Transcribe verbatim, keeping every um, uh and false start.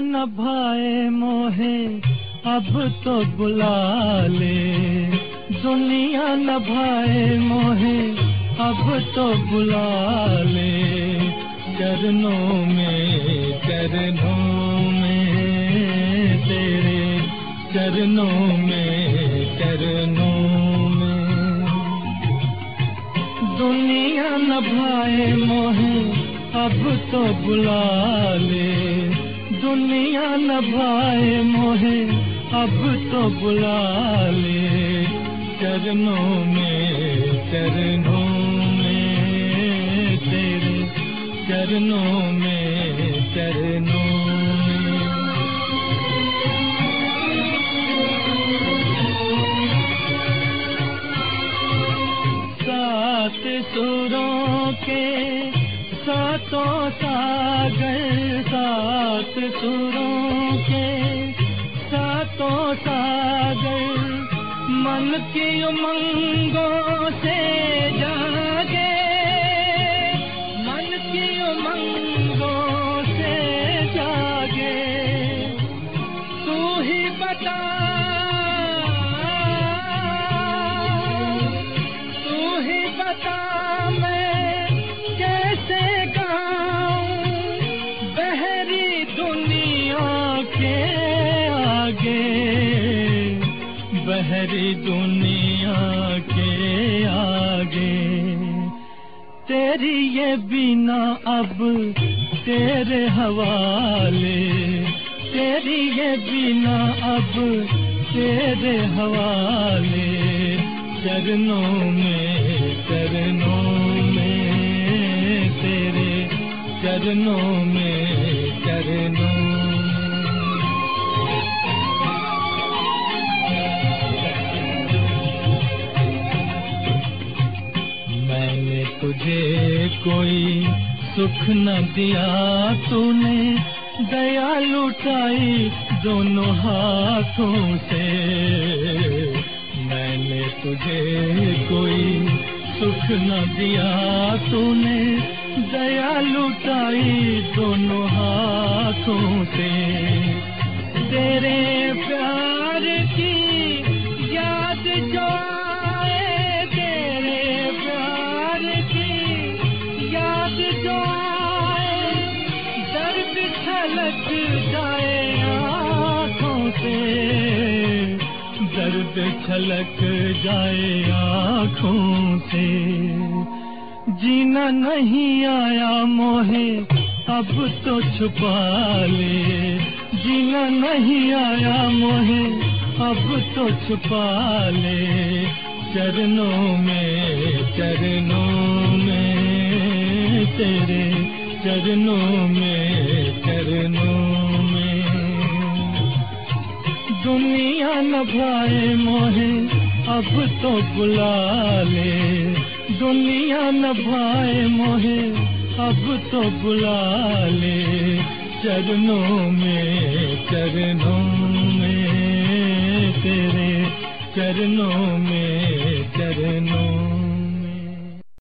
न भाए मोहे अब तो बुला ले, दुनिया न भाए मोहे अब तो बुला ले, चरणों में चरणों में तेरे, चरणों में चरणों में। दुनिया न भाए मोहे अब तो बुला ले, दुनिया न भाए मोहे अब तो बुला ले, चरणों में चरणों में तेरे, चरणों में चरणों में। सात सुरों के सातों सागर, सात सुरों के सातों सागर, मन की उमंगों से जागे, मन की उमंगों से जागे। तू ही बता, तू ही बता मैं कैसे गाऊं बहरी दुनिया के आगे, बहरी दुनिया के आगे। तेरी ये बीना अब तेरे हवाले, तेरी ये बीना अब तेरे हवाले, चरणों में चरणों में तेरे, चरणों में चरणों तुझे कोई सुख न दिया, तूने दया लुटाई दोनों हाथों से। मैंने तुझे कोई सुख न दिया, तूने दया लुटाई दोनों हाथों से। तेरे प्यार की याद जो छलक जाए आँखों से, दर्द छलक जाए आँखों से। जीना नहीं आया मोहे अब तो छुपा ले, जीना नहीं आया मोहे अब तो छुपा ले, चरणों में चरणों में तेरे, चरणों में चरणों में। दुनिया न भाए मोहे अब तो बुला ले, दुनिया न भाए मोहे अब तो बुला ले, चरणों में चरणों में तेरे, चरणों में चरणों